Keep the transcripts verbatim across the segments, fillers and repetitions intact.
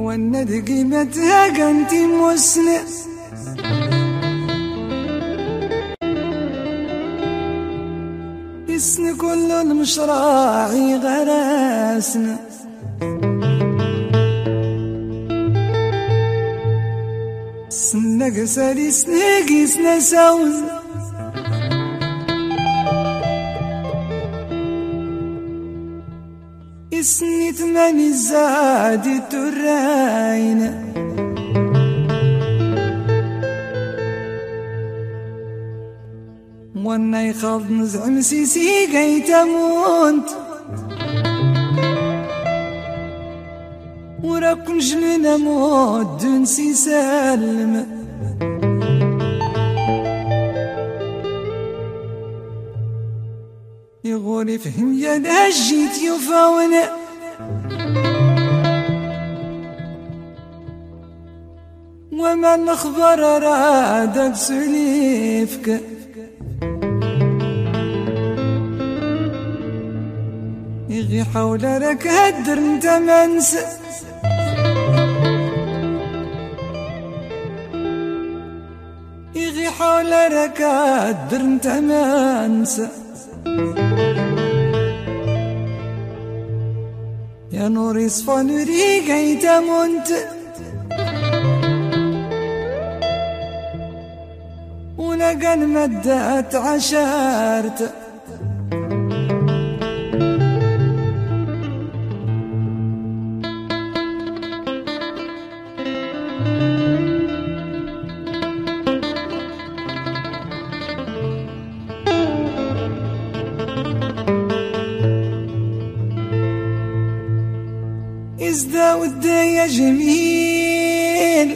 واند قيمتها قنتي مسنة اسن كل المشراعي غراسنا سنق سالي سنقي سنساوز اسني ثماني زادي تراين وانا يخاف نزعم سيسي قاي تموت وراكن جنين موت دنسي سالم يغوري فهم يا نجيت يفاونا وما نخبر رادك سليفك يغي حول لك هدر انت منسى يغي حول لك هدر انت منسى يا نوري صفا نوري قايتا منت ولقن مدات عشارت ازدا ودا يا جميل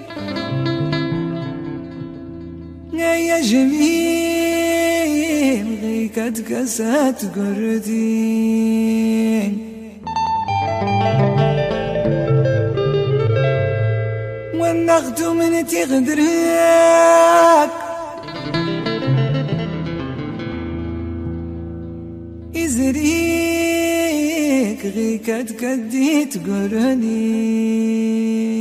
يا يا جميل غيكت كاسات قردين والنغد من تغدرك ازريك غيكت كديت قرني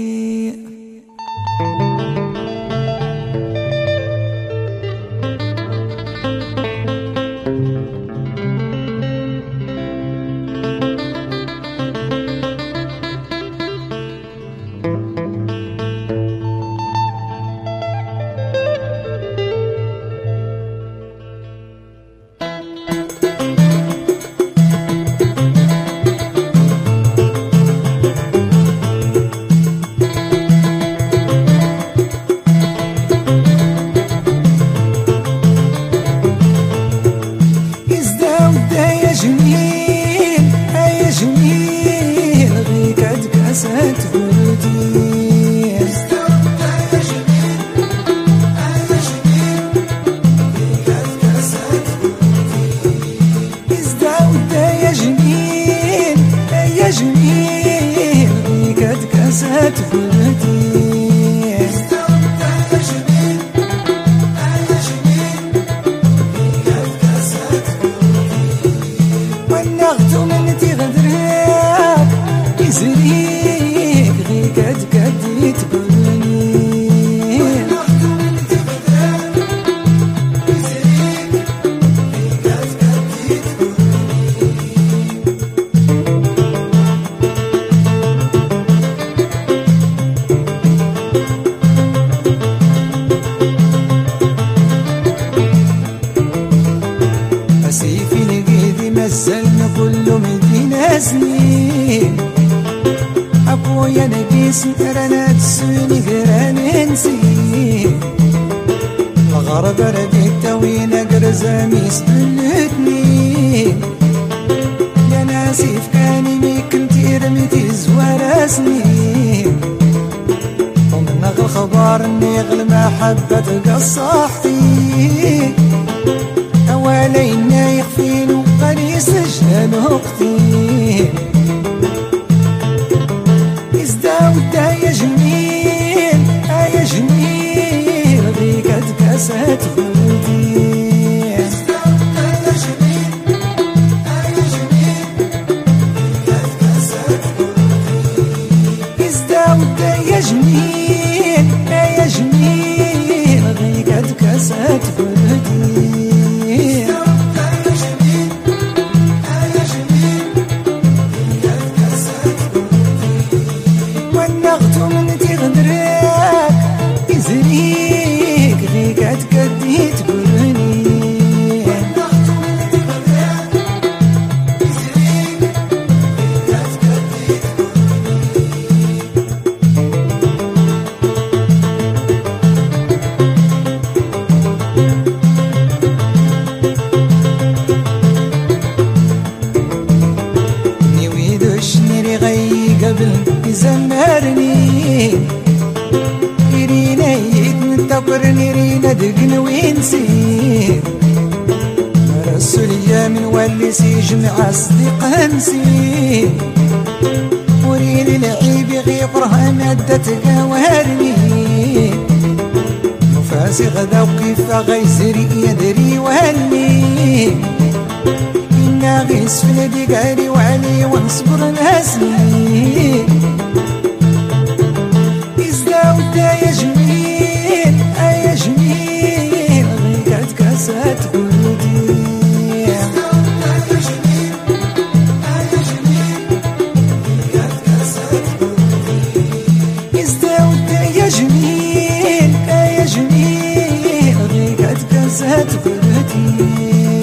سنين أبويا نقيس رنات سويني غيران نسين الغرب رديت توين أقرزامي سبلتني يا ناسيف كاني ميكن تيرمتي زوار سنين ومنغ الخبار النغل محبة قصحتي أولين يخفين قريس جنان أختي إزدا ودا يا جميل آه يا جميل غيكت كاسات بلدي إزدا ودا يا جميل آه يا جميل غيكت كاسات بلدي والنغتو من تغدرك يزريك غيك عتكدي تقولني قبل يزمرني يرينا يتنتقرني يرينا دقن وينسي رسوليا من ولي سيجمع صديق نسي وريني العيب يغيقرها مادة قوارني نفاسي غدا وكيف غيزري يدري وهلني غيس في ندي قاري وعلي ونصبر ناسني إزدا ودا يا جميل يا جميل غيقات كاسات قلودي إزدا ودا يا جميل يا جميل غيقات كاسات قلودي إزدا ودا يا جميل يا جميل غيقات كاسات قلودي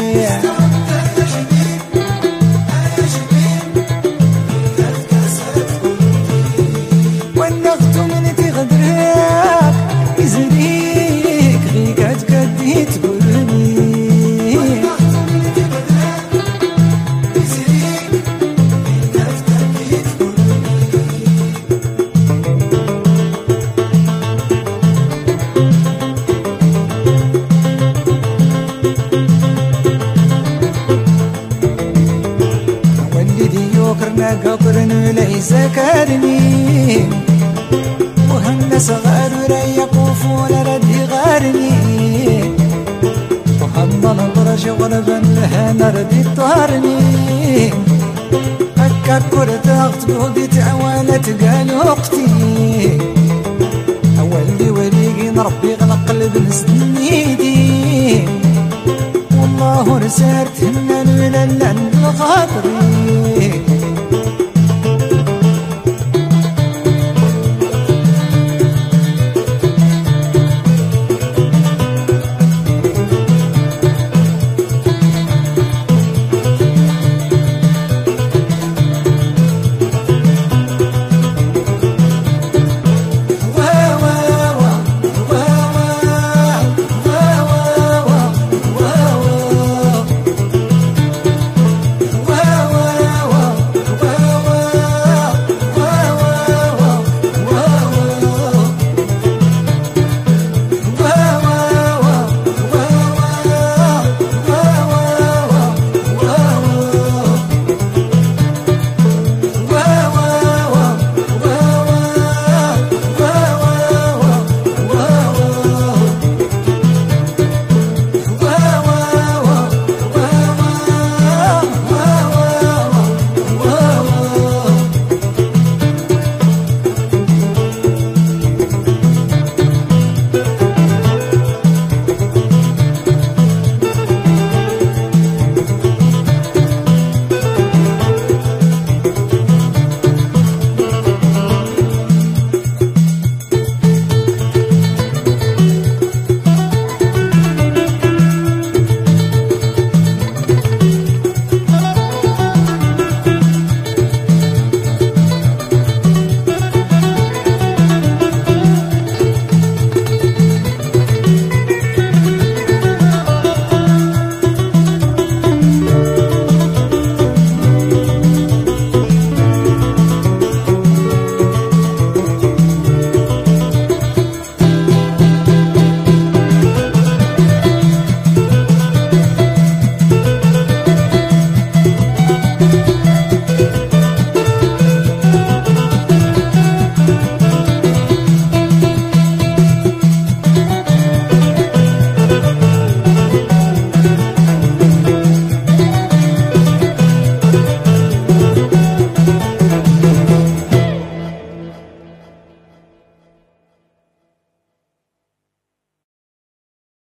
قبرن وليس كارني وهم صغار ريقوف ولا ردي غارني وهم البرج غربا لها نردي طارني هكا كرة اغتبودي تعوالت قال اختي اول لي وليقي نربي غنقلب نسنيدي والله رسالت هنا الولال عند الخاطري